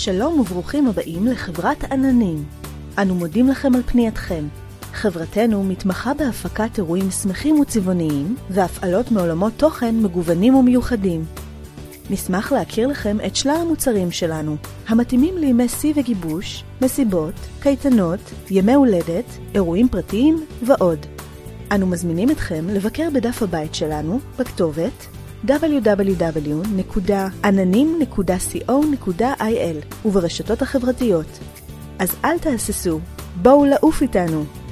שלום וברוכים הבאים לחברת עננים. אנו מודים לכם על פנייתכם. חברתנו מתמחה בהפקת אירועים שמחים וצבעוניים והפעלות מעולמות תוכן מגוונים ומיוחדים. נשמח להכיר לכם את שלל המוצרים שלנו, המתאימים לימי שיא וגיבוש, מסיבות, קייטנות, ימי הולדת, אירועים פרטיים ועוד. אנו מזמינים אתכם לבקר בדף הבית שלנו בכתובת www.ananim.co.il וברשתות החברתיות. אז אל תהססו, בואו לעוף איתנו.